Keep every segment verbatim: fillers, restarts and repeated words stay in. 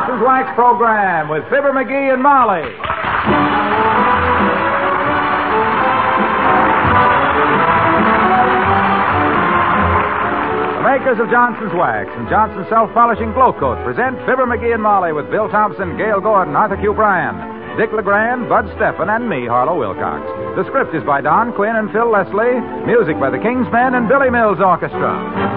Johnson's Wax program with Fibber McGee and Molly. The makers of Johnson's Wax and Johnson's Self-Polishing Glow Coat present Fibber McGee and Molly with Bill Thompson, Gail Gordon, Arthur Q. Bryan, Dick LeGrand, Bud Steffen, and me, Harlow Wilcox. The script is by Don Quinn and Phil Leslie. Music by the King's Men and Billy Mills Orchestra.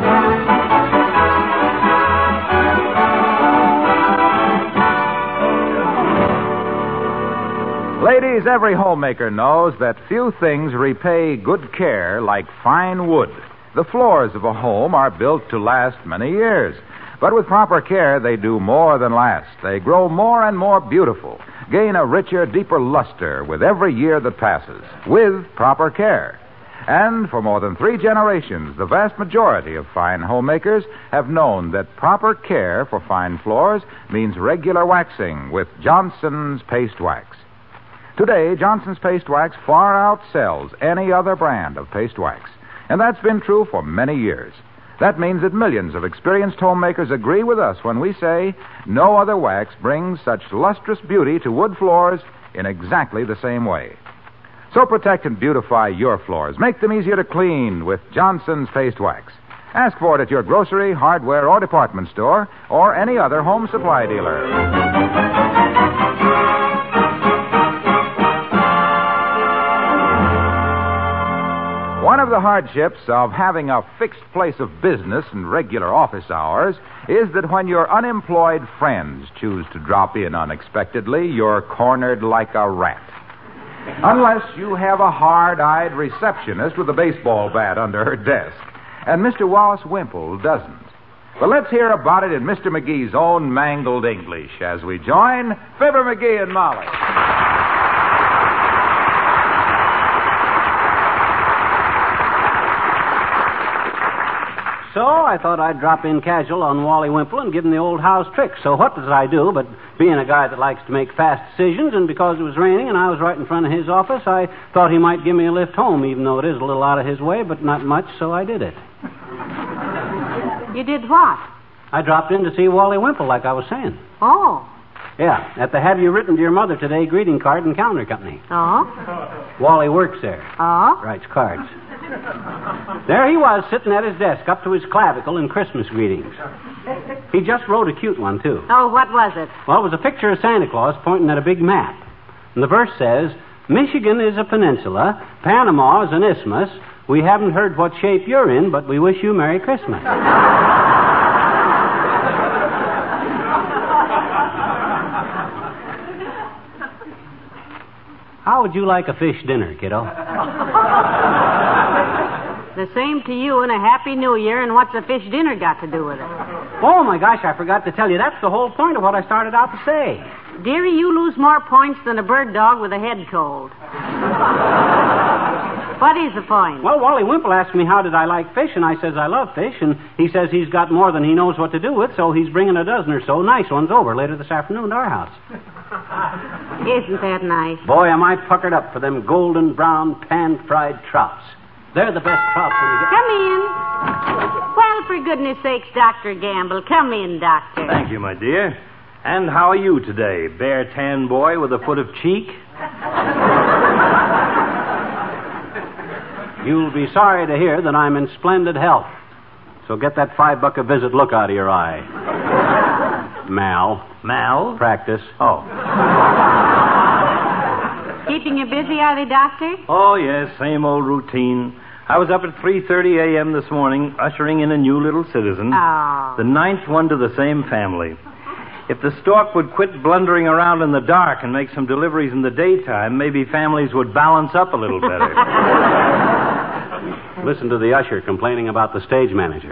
Ladies, every homemaker knows that few things repay good care like fine wood. The floors of a home are built to last many years. But with proper care, they do more than last. They grow more and more beautiful, gain a richer, deeper luster with every year that passes, with proper care. And for more than three generations, the vast majority of fine homemakers have known that proper care for fine floors means regular waxing with Johnson's Paste Wax. Today, Johnson's Paste Wax far outsells any other brand of paste wax. And that's been true for many years. That means that millions of experienced homemakers agree with us when we say no other wax brings such lustrous beauty to wood floors in exactly the same way. So protect and beautify your floors. Make them easier to clean with Johnson's Paste Wax. Ask for it at your grocery, hardware, or department store, or any other home supply dealer. One of the hardships of having a fixed place of business and regular office hours is that when your unemployed friends choose to drop in unexpectedly, you're cornered like a rat. Unless you have a hard-eyed receptionist with a baseball bat under her desk. And Mister Wallace Wimple doesn't. But let's hear about it in Mister McGee's own mangled English as we join Fibber McGee and Molly. So I thought I'd drop in casual on Wally Wimple and give him the old house trick. So what did I do but being a guy that likes to make fast decisions, and because it was raining and I was right in front of his office, I thought he might give me a lift home, even though it is a little out of his way, but not much, so I did it. You did what? I dropped in to see Wally Wimple, like I was saying. Oh. Yeah, at the Have You Written to Your Mother Today greeting card and counter company. Oh? Wally works there. Oh? Writes cards. There he was, sitting at his desk, up to his clavicle in Christmas greetings. He just wrote a cute one, too. Oh, what was it? Well, it was a picture of Santa Claus pointing at a big map. And the verse says, Michigan is a peninsula, Panama is an isthmus. We haven't heard what shape you're in, but we wish you Merry Christmas. How would you like a fish dinner, kiddo? The same to you, and a Happy New Year, and what's a fish dinner got to do with it? Oh, my gosh, I forgot to tell you. That's the whole point of what I started out to say. Dearie, you lose more points than a bird dog with a head cold. What is the point? Well, Wally Wimple asked me how did I like fish, and I says I love fish, and he says he's got more than he knows what to do with, so he's bringing a dozen or so nice ones over later this afternoon to our house. Isn't that nice? Boy, am I puckered up for them golden brown pan-fried trouts. They're the best trouts when you get... Come in. Well, for goodness sakes, Doctor Gamble. Come in, Doctor. Thank you, my dear. And how are you today, bare tan boy with a foot of cheek? You'll be sorry to hear that I'm in splendid health. So get that five-buck a visit look out of your eye. Mal. Mal? Practice. Oh. Keeping you busy, are they, Doctor? Oh, yes, same old routine. I was up at three thirty a.m. this morning, ushering in a new little citizen. Oh. The ninth one to the same family. If the stork would quit blundering around in the dark and make some deliveries in the daytime, maybe families would balance up a little better. Listen to the usher complaining about the stage manager.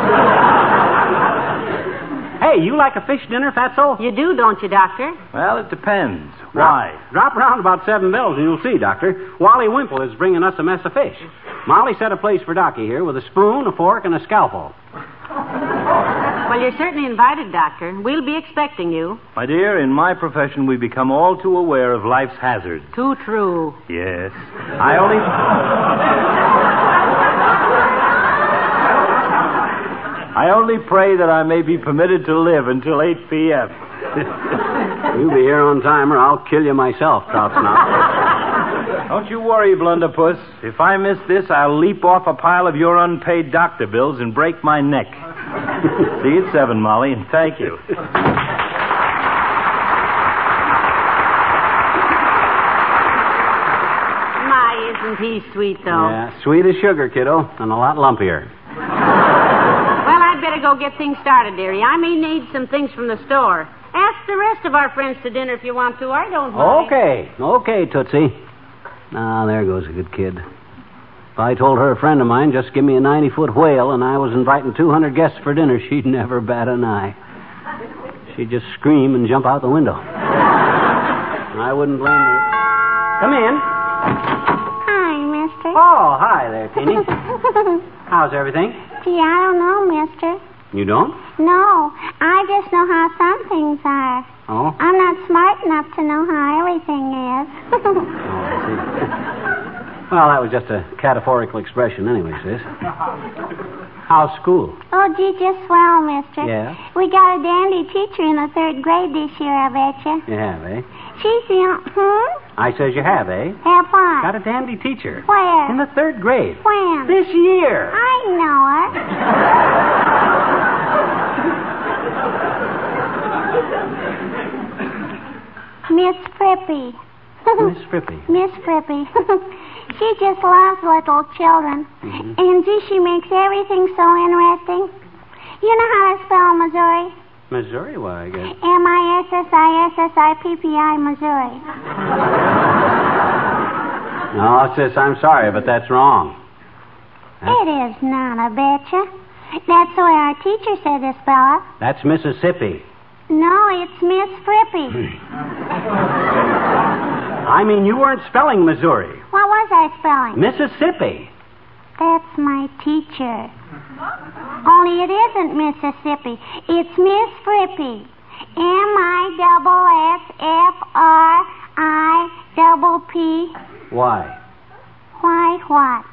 Hey, you like a fish dinner, Fatso? You do, don't you, Doctor? Well, it depends. Drop, Why? Drop around about seven bells and you'll see, Doctor. Wally Wimple is bringing us a mess of fish. Molly set a place for Docky here with a spoon, a fork, and a scalpel. Well, you're certainly invited, Doctor. We'll be expecting you. My dear, in my profession, we become all too aware of life's hazards. Too true. Yes. I only... I only pray that I may be permitted to live until eight p.m. You'll be here on time or I'll kill you myself, Trout Snout. Don't you worry, Blunderpuss. If I miss this, I'll leap off a pile of your unpaid doctor bills and break my neck. See you at seven, Molly, and thank you. My, isn't he sweet, though? Yeah, sweet as sugar, kiddo, and a lot lumpier. Well, I'd better go get things started, dearie. I may need some things from the store. Ask the rest of our friends to dinner if you want to. I don't mind. Okay, okay, Tootsie. Ah, there goes a good kid. If I told her a friend of mine, just give me a ninety-foot whale and I was inviting two hundred guests for dinner, she'd never bat an eye. She'd just scream and jump out the window. I wouldn't blame her. Come in. Hi, mister. Oh, hi there, Teeny. How's everything? Gee, I don't know, mister. You don't? No, I just know how some things are. Oh? I'm not smart enough to know how everything is. Well, that was just a cataphorical expression anyway, sis. How's school? Oh, gee, just swell, mister. Yeah? We got a dandy teacher in the third grade this year, I betcha. You have, eh? She's the... Hmm? I says you have, eh? Have what? Got a dandy teacher. Where? In the third grade. When? This year. I know her. Miss Frippy. Miss Frippy. Miss Frippy. She just loves little children. Mm-hmm. And gee, she makes everything so interesting. You know how to spell Missouri? Missouri, why, I guess. M I S S I S S I P P I, Missouri. No, sis, I'm sorry, but that's wrong. Huh? It is not, I betcha. That's the way our teacher said to spell it. That's Mississippi. No, it's Miss Frippy. I mean, you weren't spelling Missouri. What was I spelling? Mississippi. That's my teacher. Only it isn't Mississippi. It's Miss Frippy. M I S S F R I double P. Why? Why what?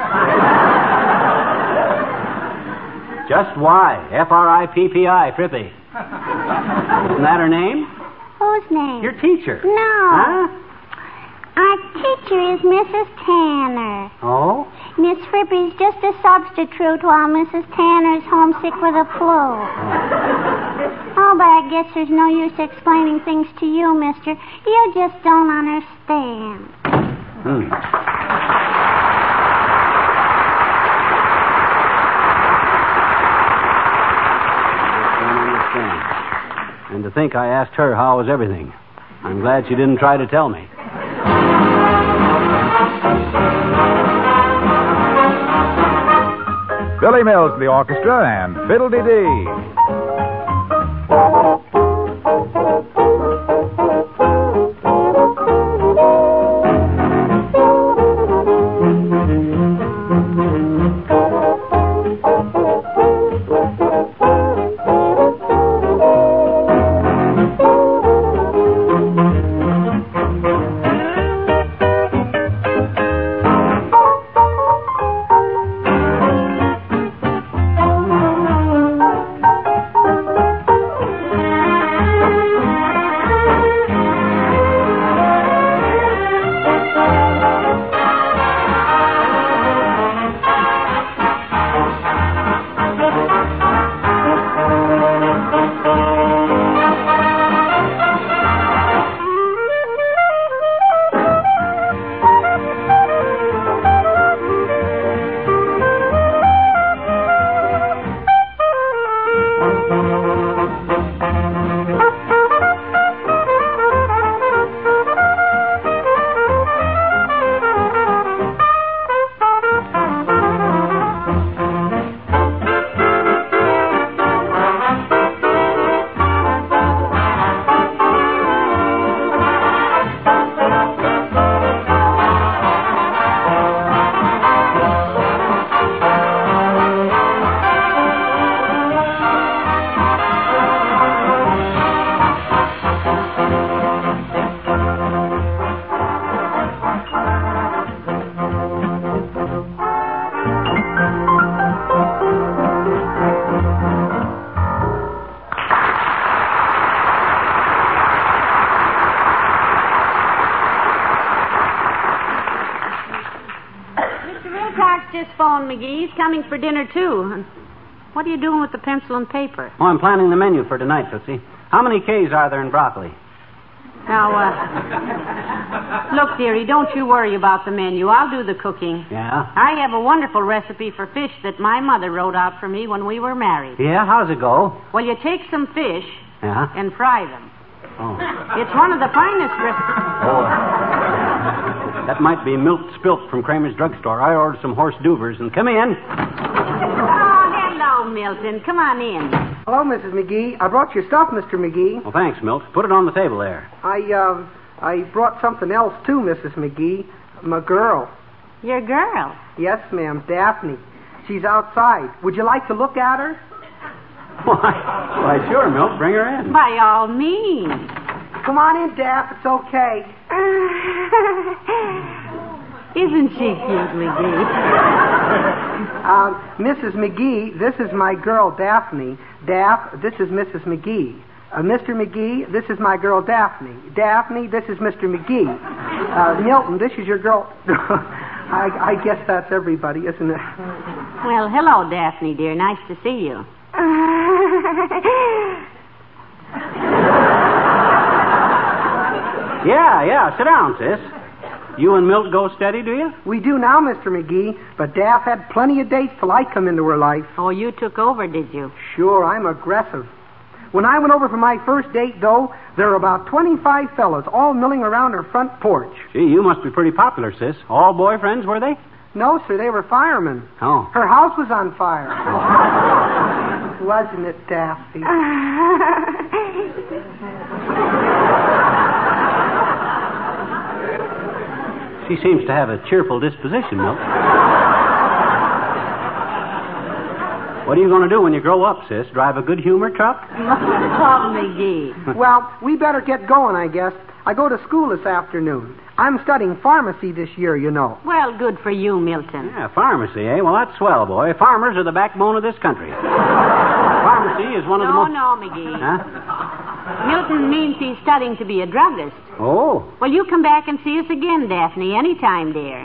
Just why? F R I P P I, Frippy. Isn't that her name? Whose name? Your teacher. No. Huh? Our teacher is Missus Tanner. Oh? Miss Frippy's just a substitute while Missus Tanner's homesick with a flu. Oh, but I guess there's no use explaining things to you, mister. You just don't understand. Hmm. Don't understand. And to think I asked her how was everything. I'm glad she didn't try to tell me. Billy Mills, the orchestra, and Fiddle-Dee-Dee. telephone, McGee. He's coming for dinner, too. And what are you doing with the pencil and paper? Oh, I'm planning the menu for tonight, Tootsie. How many K's are there in broccoli? Now, uh... look, dearie, don't you worry about the menu. I'll do the cooking. Yeah? I have a wonderful recipe for fish that my mother wrote out for me when we were married. Yeah? How's it go? Well, you take some fish Yeah? and fry them. Oh. It's one of the finest recipes. Oh. That might be milk spilt from Kramer's drugstore. I ordered some horse duvers, and come in. Oh, hello, Milton. Come on in. Hello, Missus McGee. I brought your stuff, Mister McGee. Well, thanks, Milt. Put it on the table there. I, uh, I brought something else, too, Missus McGee. My girl. Your girl? Yes, ma'am, Daphne. She's outside. Would you like to look at her? Why, why, sure, Milt. Bring her in. By all means. Come on in, Daph. It's okay. Isn't she cute, McGee? uh, Missus McGee, this is my girl, Daphne. Daph, this is Missus McGee. Uh, Mister McGee, this is my girl, Daphne. Daphne, this is Mister McGee. Uh, Milton, this is your girl. I, I guess that's everybody, isn't it? Well, hello, Daphne, dear. Nice to see you. Yeah, yeah. Sit down, sis. You and Milt go steady, do you? We do now, Mister McGee, but Daph had plenty of dates till I come into her life. Oh, you took over, did you? Sure, I'm aggressive. When I went over for my first date, though, there were about twenty-five fellas all milling around her front porch. Gee, you must be pretty popular, sis. All boyfriends, were they? No, sir, they were firemen. Oh. Her house was on fire. Wasn't it, Daphne? She seems to have a cheerful disposition, Milt. What are you going to do when you grow up, sis? Drive a good-humor truck? Oh, McGee. Well, we better get going, I guess. I go to school this afternoon. I'm studying pharmacy this year, you know. Well, good for you, Milton. Yeah, pharmacy, eh? Well, that's swell, boy. Farmers are the backbone of this country. Pharmacy is one of the No, most... no, McGee. Huh? Milton means he's studying to be a druggist. Oh. Well, you come back and see us again, Daphne, anytime, dear.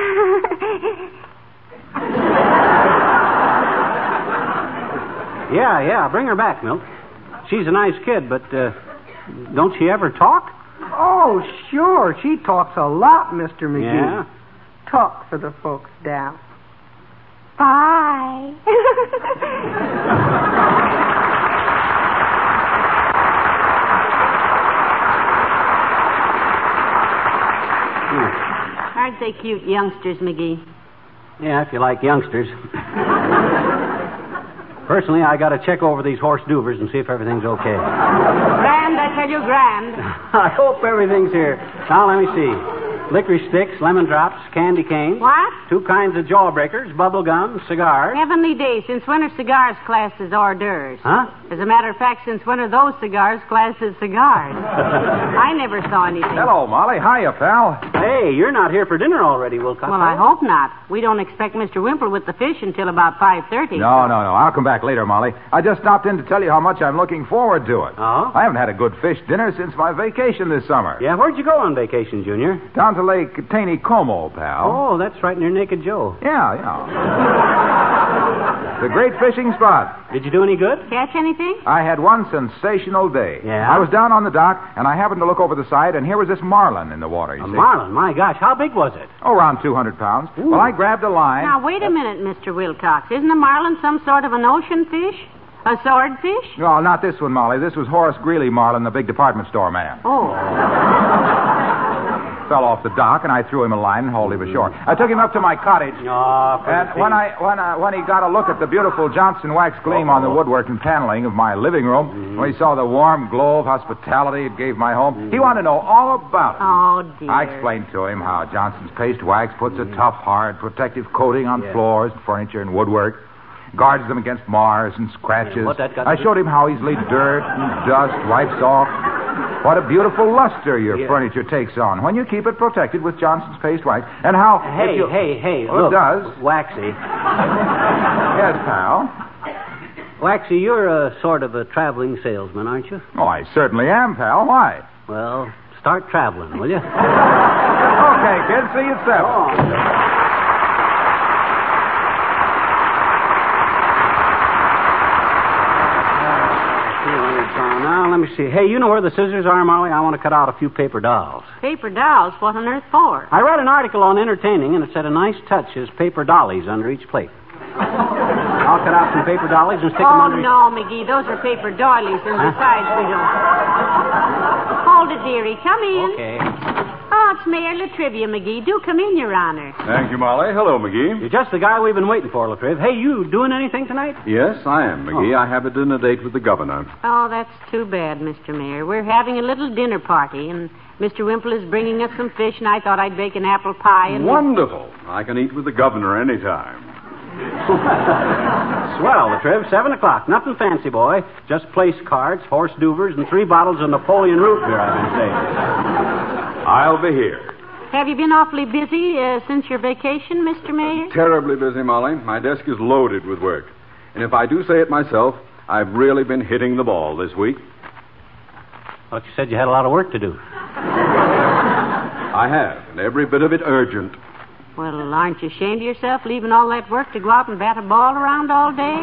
Yeah, yeah, bring her back, Milt. She's a nice kid, but uh, don't she ever talk? Oh, sure. She talks a lot, Mister McGee. Yeah? Talk for the folks, Daph. Bye. Aren't they cute youngsters, McGee? Yeah, if you like youngsters. Personally, I got to check over these horse duvers and see if everything's okay. Grand, I tell you, grand. I hope everything's here. Now, let me see. Licorice sticks, lemon drops, candy canes. What? Two kinds of jawbreakers, bubble gum, cigars. Heavenly days, since when are cigars classed as hors d'oeuvres? Huh? As a matter of fact, since when are those cigars classed as cigars? I never saw anything. Hello, Molly. Hiya, pal. Hey, you're not here for dinner already, Wilcox. Well, I hope not. We don't expect Mister Wimple with the fish until about five thirty. No, no, no. I'll come back later, Molly. I just stopped in to tell you how much I'm looking forward to it. Oh? I haven't had a good fish dinner since my vacation this summer. Yeah, where'd you go on vacation, Junior? Down to Lake Taneycomo, pal. Oh, that's right near Naked Joe. Yeah, yeah. It's a great fishing spot. Did you do any good? Catch anything? I had one sensational day. Yeah? I was down on the dock, and I happened to look over the side, and here was this marlin in the water, you A see. marlin, my gosh, how big was it? Oh, around two hundred pounds. Ooh. Well, I grabbed a line. Now, wait a minute, Mister Wilcox. Isn't a marlin some sort of an ocean fish? A swordfish? No, not this one, Molly. This was Horace Greeley Marlin, the big department store man. Oh. Fell off the dock, and I threw him a line and hauled him ashore. I took him up to my cottage. Oh, for And the when thing. I when I, when he got a look at the beautiful Johnson wax gleam on the woodwork and paneling of my living room, Mm-hmm. when he saw the warm glow of hospitality it gave my home, he wanted to know all about it. Oh, dear. I explained to him how Johnson's paste wax puts a tough, hard, protective coating on Yeah. floors, furniture, and woodwork, guards them against mars and scratches. What that got to I do- showed him how easily dirt and dust wipes off. What a beautiful luster your Yeah. furniture takes on when you keep it protected with Johnson's paste wax. And how... Hey, if you... hey, hey, Well, look. it does. Waxy. Yes, pal. Waxy, you're a sort of a traveling salesman, aren't you? Oh, I certainly am, pal. Why? Well, start traveling, will you? Okay, kid. See you at seven. Now, let me see. Hey, you know where the scissors are, Molly? I want to cut out a few paper dolls. Paper dolls? What on earth for? I read an article on entertaining, and it said a nice touch is paper dollies under each plate. I'll cut out some paper dollies and stick oh, them under... Oh, no, McGee. Those are paper doilies, and huh? Besides, we don't... Hold it, dearie. Come in. Okay. Oh, it's Mayor Latrivia, McGee. Do come in, Your Honor. Thank you, Molly. Hello, McGee. You're just the guy we've been waiting for, Latriv. Hey, you doing anything tonight? Yes, I am, McGee. Oh. I have a dinner date with the governor. Oh, that's too bad, Mister Mayor. We're having a little dinner party, and Mister Wimple is bringing us some fish, and I thought I'd bake an apple pie and... Wonderful. I can eat with the governor any time. Swell, Latriv. Seven o'clock. Nothing fancy, boy. Just place cards, horse duvers, and three bottles of Napoleon root beer, I've been saying. I'll be here. Have you been awfully busy uh, since your vacation, Mister Mayor? Terribly busy, Molly. My desk is loaded with work. And if I do say it myself, I've really been hitting the ball this week. Thought you said you had a lot of work to do. I have, and every bit of it urgent. Well, aren't you ashamed of yourself leaving all that work to go out and bat a ball around all day?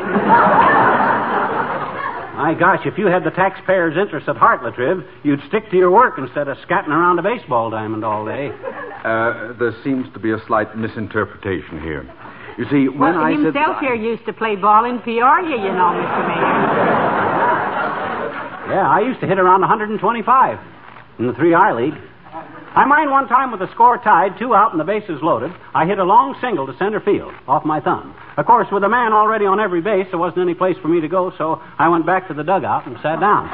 My gosh, if you had the taxpayers' interest at heart, Latriv, you'd stick to your work instead of scatting around a baseball diamond all day. Uh, there seems to be a slight misinterpretation here. You see, when well, I himself said... Himself here used to play ball in Peoria, you know, Mister Mayor. Yeah, I used to hit around one twenty-five in the three I League. I mind one time with the score tied, two out and the bases loaded, I hit a long single to center field off my thumb. Of course, with a man already on every base, there wasn't any place for me to go, so I went back to the dugout and sat down.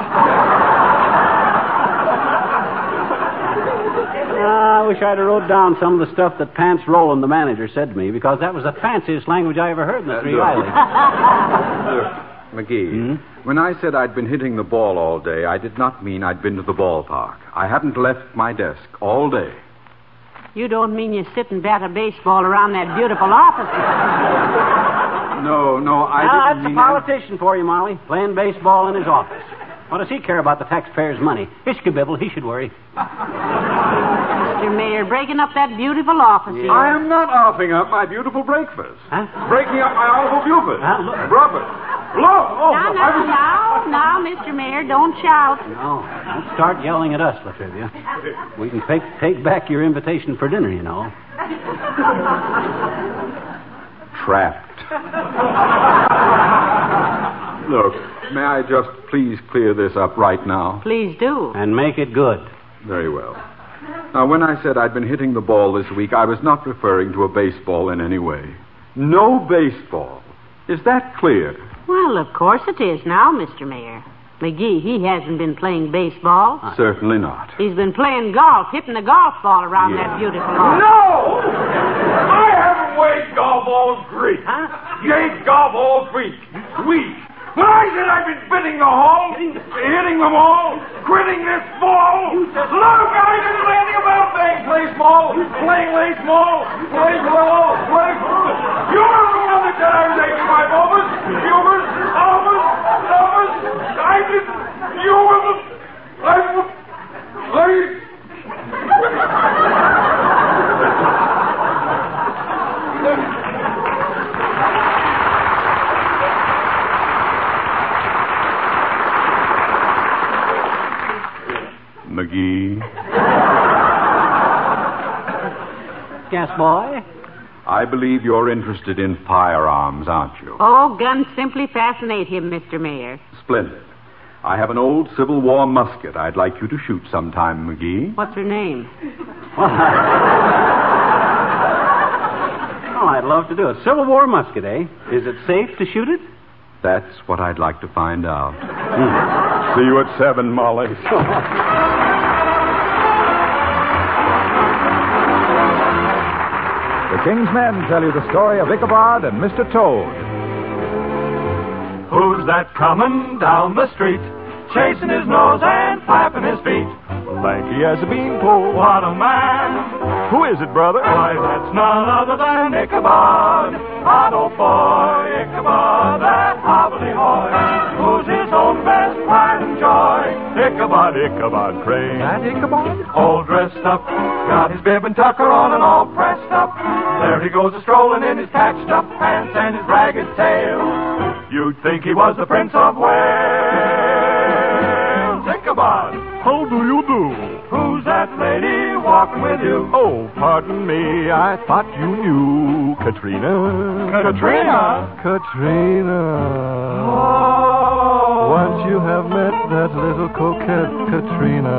uh, I wish I'd have wrote down some of the stuff that Pants Rowland, the manager, said to me, because that was the fanciest language I ever heard in the three I League. McGee, mm-hmm. when I said I'd been hitting the ball all day, I did not mean I'd been to the ballpark. I hadn't left my desk all day. You don't mean you sit and bat a baseball around that beautiful office? No, no, I now, didn't that's mean... a politician for you, Molly, playing baseball in his office. What does he care about the taxpayers' money? Ishkabibble, he should worry. Mister Mayor, breaking up that beautiful office here. I am not offing up my beautiful breakfast. Huh? Breaking up my awful buford. Huh? Look. Breakfast. Look! Oh, now, now, was... now, now, Mister Mayor, don't shout. No, don't start yelling at us, Latrivia. We can take, take back your invitation for dinner, you know. Trapped. Look, may I just please clear this up right now? Please do. And make it good. Very well. Now, when I said I'd been hitting the ball this week, I was not referring to a baseball in any way. No baseball. Is that clear? Well, of course it is now, Mister Mayor. McGee, he hasn't been playing baseball. Uh, Certainly not. He's been playing golf, hitting the golf ball around yeah. that beautiful office. No! I haven't weighed golf all week. Huh? You ain't golf all week. Week. When I said I've been bidding the hall, hitting them all, quitting this ball, look, I didn't know anything about playing play small, playing lay small, play low, play... You're the one that said I was taking my overs, overs, overs, overs. I didn't... You were the... I... I... McGee. Yes, boy? I believe you're interested in firearms, aren't you? Oh, guns simply fascinate him, Mister Mayor. Splendid. I have an old Civil War musket I'd like you to shoot sometime, McGee. What's her name? Oh, I'd love to do it. Civil War musket, eh? Is it safe to shoot it? That's what I'd like to find out. Hmm. See you at seven, Molly. The King's Men tell you the story of Ichabod and Mister Toad. Who's that coming down the street, chasing his nose and flapping his feet? Lanky as a beanpole. What a man! Who is it, brother? Why, that's none other than Ichabod, Otto boy, Ichabod, that hobbledehoy, who's his own best pride and joy. Ichabod, Ichabod Crane. That Ichabod? All dressed up, got his bib and tucker on and all pressed up. There he goes a-strolling in his patched up pants and his ragged tail. You'd think he was the Prince of Wales. pardon me, I thought you knew Katrina. Katrina? Katrina. Oh. Once you have met that little coquette Katrina,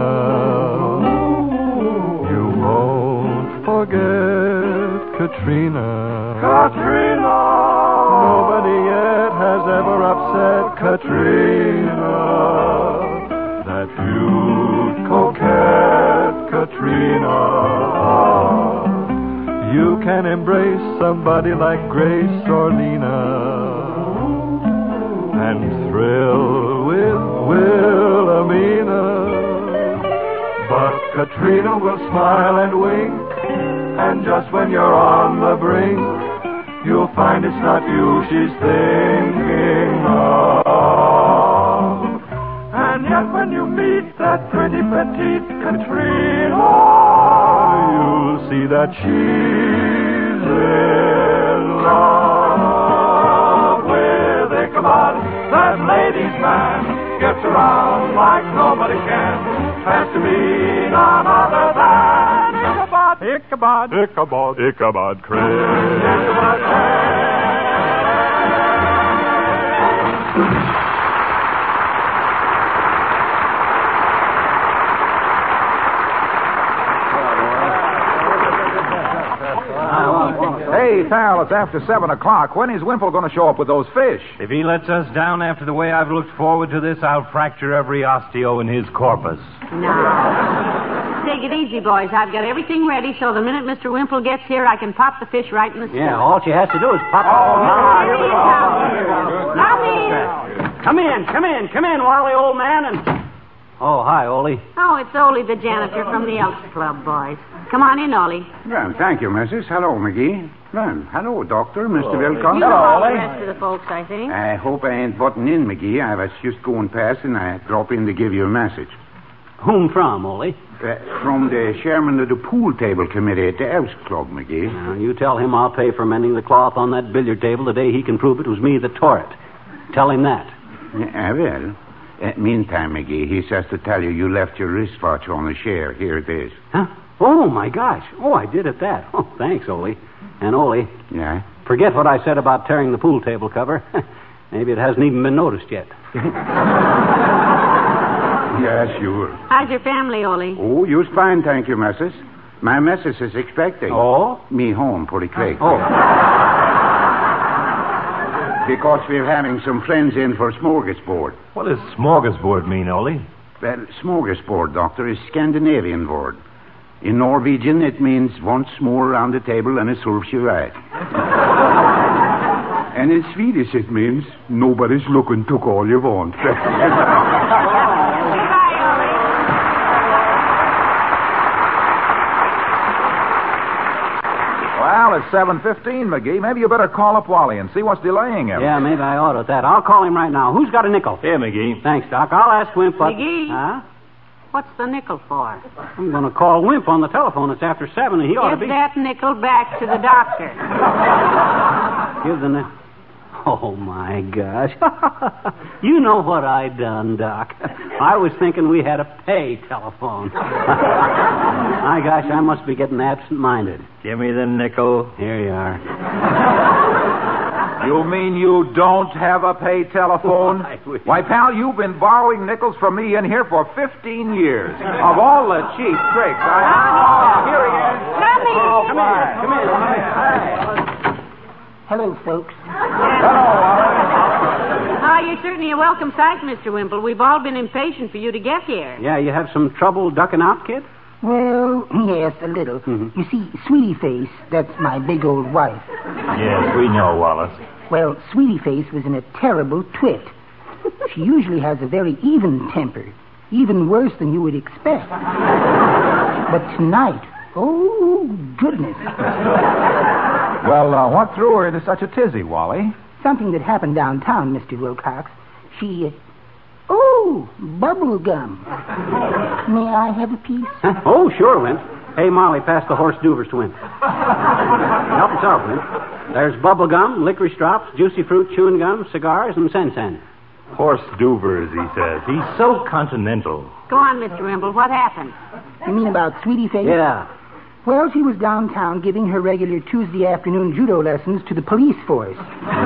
you won't forget Katrina. Katrina. Nobody yet has ever upset Katrina. That cute coquette Katrina. You can embrace somebody like Grace or Lena and thrill with Wilhelmina. But Katrina will smile and wink, and just when you're on the brink, you'll find it's not you she's thinking of. And yet when you meet that pretty petite Katrina, you'll see that she's in love with Ichabod. That ladies' man gets around like nobody can. Has to be none other than Ichabod. Ichabod. Ichabod. Ichabod Crane. Ichabod Crane. Hey, pal, it's after seven o'clock. When is Wimple going to show up with those fish? If he lets us down after the way I've looked forward to this, I'll fracture every osteo in his corpus. Now, take it easy, boys. I've got everything ready, so the minute Mister Wimple gets here, I can pop the fish right in the Yeah, stomach. all she has to do is pop. Oh, Ah, here we go. Come in. Come in, come in, come in, Wally, old man, and... Oh, hi, Ole. Oh, it's Ole, the janitor from the Elks Club, boys. Come on in, Ole. Well, thank you, missus. Hello, McGee. Well, hello, Doctor, Mister Wilcox. You know all the rest of the folks, I think. I hope I ain't butting in, McGee. I was just going past and I drop in to give you a message. Whom from, Ole? Uh, from the chairman of the pool table committee at the Elks Club, McGee. Now, you tell him I'll pay for mending the cloth on that billiard table the day he can prove it was me that tore it. Tell him that. Yeah, well, uh, meantime, McGee, he says to tell you you left your wristwatch on the chair. Here it is. Huh? Oh, my gosh. Oh, I did at that. Oh, thanks, Ole. And, Ole, Yeah? forget what I said about tearing the pool table cover. Maybe it hasn't even been noticed yet. Yeah, sure. How's your family, Ole? Oh, you's fine, thank you, missus. My missus is expecting. Oh? Me home pretty quick. Oh. Because we're having some friends in for smorgasbord. What does smorgasbord mean, Ole? Well, smorgasbord, Doctor, is Scandinavian word. In Norwegian, it means once more around the table and it serves you right. And in Swedish, it means nobody's looking, took all you want. Well, it's seven fifteen, McGee. Maybe you better call up Wally and see what's delaying him. Yeah, maybe I ought at that. I'll call him right now. Who's got a nickel? Here, McGee. Thanks, Doc. I'll ask Wimp what... McGee? Huh? What's the nickel for? I'm going to call Wimp on the telephone. It's after seven, and he ought to Give be... that nickel back to the doctor. Give the nickel... Oh, my gosh. You know what I done, Doc. I was thinking we had a pay telephone. My gosh, I must be getting absent-minded. Give me the nickel. Here you are. You mean you don't have a pay telephone? Why, we- Why, pal, you've been borrowing nickels from me in here for fifteen years. Of all the cheap tricks, I... Oh, here he is. Come in. Oh, Come my. in, come in. Hello, folks. Hello, Wally. Oh, you're certainly a welcome sight, Mister Wimple. We've all been impatient for you to get here. Yeah, you have some trouble ducking out, kid? Well, yes, a little. Mhm. You see, Sweetie Face, that's my big old wife. Yes, we know, Wallace. Well, Sweetie Face was in a terrible twit. She usually has a very even temper, even worse than you would expect. But tonight, oh, goodness. Well, uh, what threw her into such a tizzy, Wally? Something that happened downtown, Mister Wilcox. She, uh, oh, bubble gum. May I have a piece? Huh? Oh, sure, Wimp. Hey, Molly, pass the horse duvers to Wimp. Help yourself, Wimp. There's bubble gum, licorice drops, juicy fruit, chewing gum, cigars, and sen-sen. Horse duvers, he says. He's so continental. Go on, Mister Wimple. What happened? You mean about Sweetie Face? Yeah. Well, she was downtown giving her regular Tuesday afternoon judo lessons to the police force.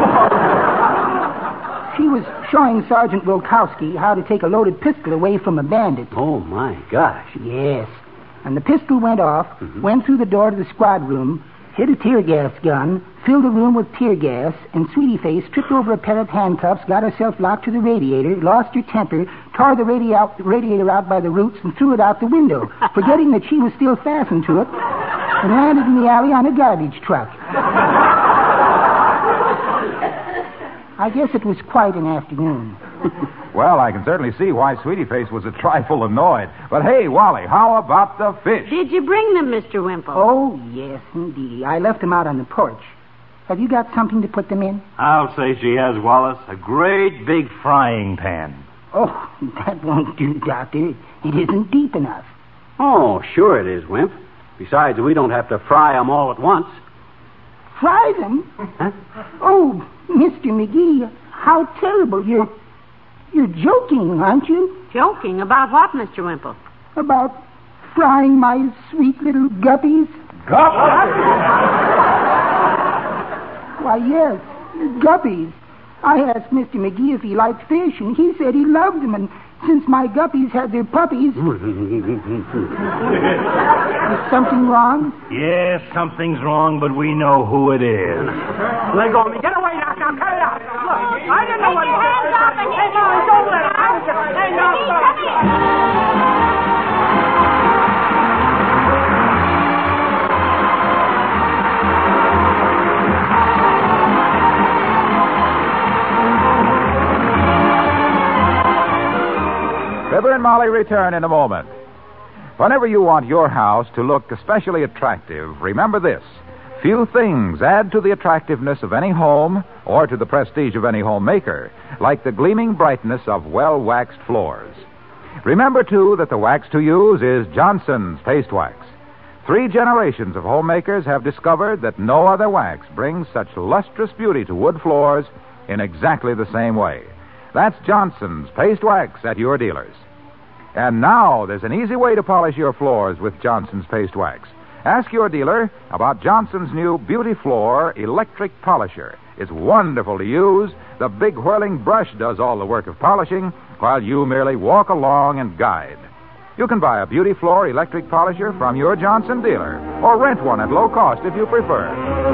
She was showing Sergeant Wilkowski how to take a loaded pistol away from a bandit. Oh, my gosh. Yes. And the pistol went off, mm-hmm. went through the door to the squad room, hit a tear gas gun, filled the room with tear gas, and Sweetie Face tripped over a pair of handcuffs, got herself locked to the radiator, lost her temper, tore the radi- out, radiator out by the roots, and threw it out the window, forgetting that she was still fastened to it, and landed in the alley on a garbage truck. I guess it was quite an afternoon. Well, I can certainly see why Sweetie Face was a trifle annoyed. But hey, Wally, how about the fish? Did you bring them, Mister Wimple? Oh, yes, indeed. I left them out on the porch. Have you got something to put them in? I'll say she has, Wallace. A great big frying pan. Oh, that won't do, Doctor. It isn't deep enough. Oh, sure it is, Wimp. Besides, we don't have to fry them all at once. Fry them? Huh? Oh, Mister McGee, how terrible. You're, you're joking, aren't you? Joking? About what, Mister Wimple? About frying my sweet little guppies. Guppies? Why, yes, guppies. I asked Mister McGee if he liked fish, and he said he loved them, and since my guppies had their puppies... Is something wrong? Yes, something's wrong, but we know who it is. Let go of me. Get away now. Now, cut it out. Look, I didn't know what Take your hands off of him. Hey, no, don't let it. I was just... Hey, no, Come here. Fibber and Molly return in a moment. Whenever you want your house to look especially attractive, remember this. Few things add to the attractiveness of any home or to the prestige of any homemaker like the gleaming brightness of well-waxed floors. Remember, too, that the wax to use is Johnson's Paste Wax. Three generations of homemakers have discovered that no other wax brings such lustrous beauty to wood floors in exactly the same way. That's Johnson's Paste Wax at your dealers. And now there's an easy way to polish your floors with Johnson's Paste Wax. Ask your dealer about Johnson's new Beauty Floor Electric Polisher. It's wonderful to use. The big whirling brush does all the work of polishing, while you merely walk along and guide. You can buy a Beauty Floor Electric Polisher from your Johnson dealer, or rent one at low cost if you prefer.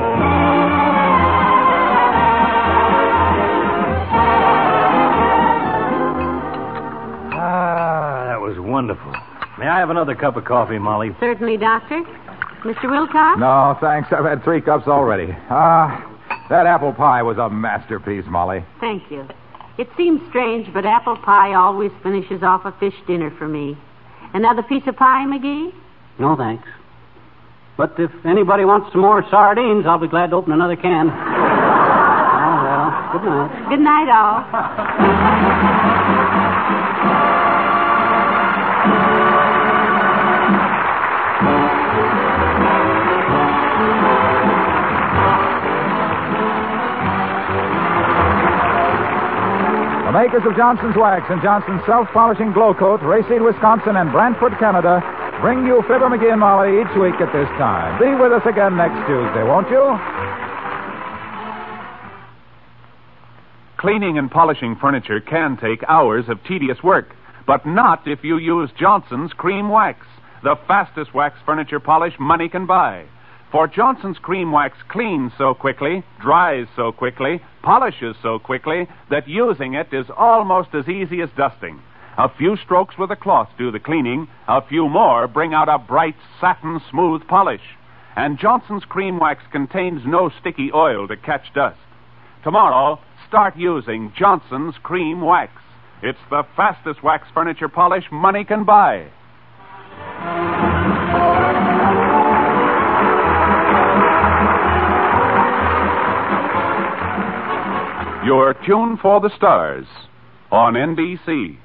Wonderful. May I have another cup of coffee, Molly? Certainly, Doctor. Mister Wilcox? No, thanks. I've had three cups already. Ah, that apple pie was a masterpiece, Molly. Thank you. It seems strange, but apple pie always finishes off a fish dinner for me. Another piece of pie, McGee? No, thanks. But if anybody wants some more sardines, I'll be glad to open another can. Oh, well, good night. Good night, all. The makers of Johnson's Wax and Johnson's Self-Polishing Glow Coat, Rayseed, Wisconsin, and Brantford, Canada, bring you Fibber, McGee, and Molly each week at this time. Be with us again next Tuesday, won't you? Cleaning and polishing furniture can take hours of tedious work, but not if you use Johnson's Cream Wax, the fastest wax furniture polish money can buy. For Johnson's Cream Wax cleans so quickly, dries so quickly, polishes so quickly, that using it is almost as easy as dusting. A few strokes with a cloth do the cleaning. A few more bring out a bright, satin, smooth polish. And Johnson's Cream Wax contains no sticky oil to catch dust. Tomorrow, start using Johnson's Cream Wax. It's the fastest wax furniture polish money can buy. You're tuned for the stars on N B C.